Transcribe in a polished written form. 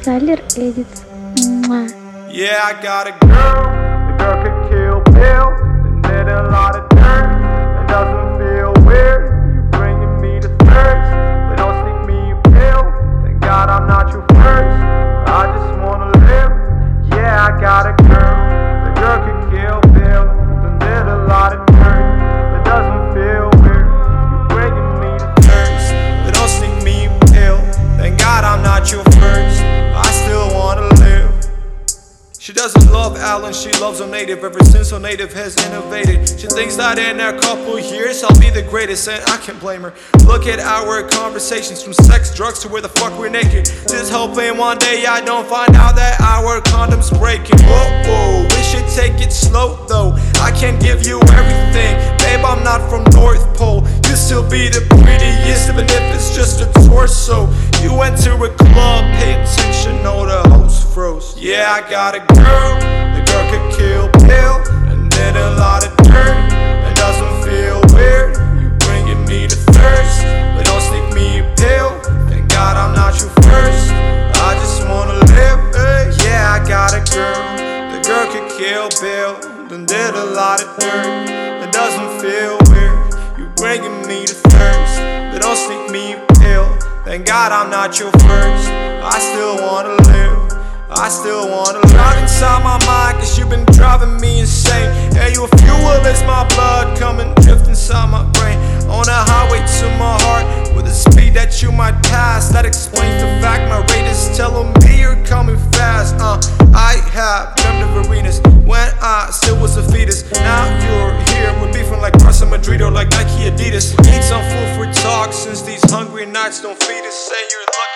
Salir Edits. Yeah, I got a girl. The girl could kill Bill and did a lot of dirt. It doesn't feel weird. You bringing me to thirst, but don't sneak me a pill. Thank God I'm not your first. I just wanna live. Yeah, I got a girl. The girl could kill Bill and did a lot of dirt. It doesn't feel weird. You bringing me to thirst, but don't sneak me a pill. Thank God I'm not your first. I still wanna live. She doesn't love Alan, she loves her native. Ever since her native has innovated, she thinks that in a couple years I'll be the greatest, and I can't blame her. Look at our conversations, from sex, drugs to where the fuck we're naked. Just hoping one day I don't find out that our condom's breaking. Whoa, we should take it slow though. I can't give you everything, babe, I'm not from North Pole. You still be the prettiest, even if it's just a torso. You went to a club, pay attention, know the host froze. Yeah, I got a girl, the girl could kill Bill and did a lot of dirt. It doesn't feel weird, you bringing me to thirst, but don't sneak me a pill. Thank God I'm not your first. I just wanna live. Yeah, I got a girl, the girl could kill Bill and did a lot of dirt. It doesn't feel weird, you bringing me to thirst, but don't sneak me a pill. Thank God I'm not your first. I still wanna live. I still wanna live inside my mind, cause you've been driving me insane. Yeah, you a fuel, it's my blood coming, drift inside my brain. On the highway to my heart, with a speed that you might pass. That explains the fact my rate is telling me you're coming fast. I have dreamt of arenas when I still was a fetus. Now you're here, we're beefing like Barca Madrid or like Nike Adidas. Need some food for talk, since these hungry nights don't feed us. Say you're lucky.